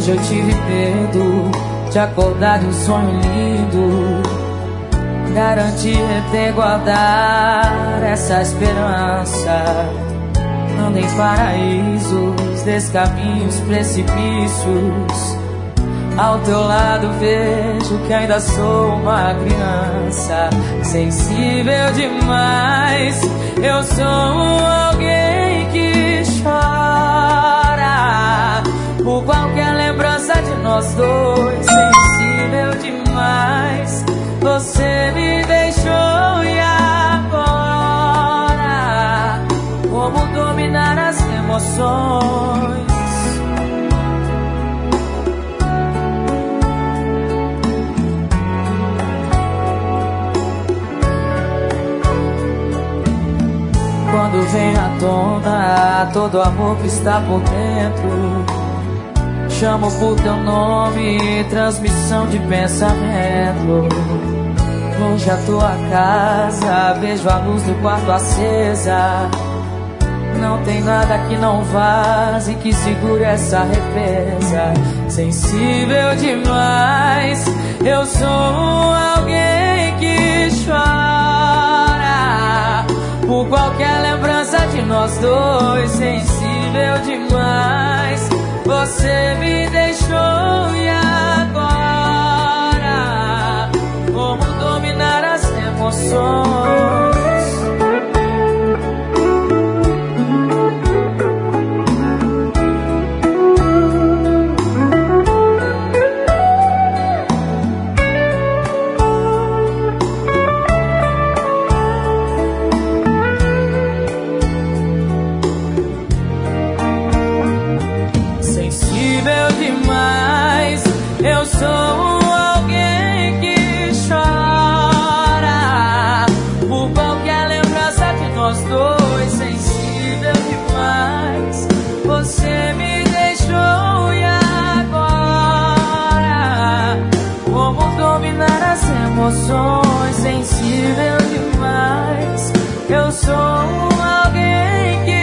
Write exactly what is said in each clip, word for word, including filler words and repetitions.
noite eu tive medo de acordar de um sonho lindo. Garantir até guardar essa esperança. Ando em paraísos, descaminhos, precipícios. Ao teu lado vejo que ainda sou uma criança, sensível demais. Eu sou alguém que chora por qualquer lembrança de nós dois. Sensível demais. Você me deixou e agora como dominar as emoções? Quando vem à tona todo o amor que está por dentro, chamo por teu nome, transmissão de pensamento. Longe a tua casa, vejo a luz do quarto acesa. Não tem nada que não vaze, que segure essa represa. Sensível demais, eu sou alguém que chora por qualquer lembrança de nós dois. Sensível demais. Você me deixou e agora como dominar as emoções? Eu sou alguém que chora por qualquer lembrança de nós dois. Sensível demais. Você me deixou e agora como dominar as emoções? Sensível demais. Eu sou alguém que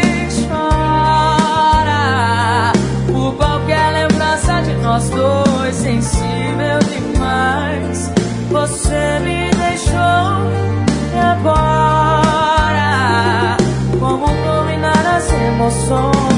chora por qualquer lembrança de nós dois. Sensível demais. Você me deixou e agora como dominar as emoções?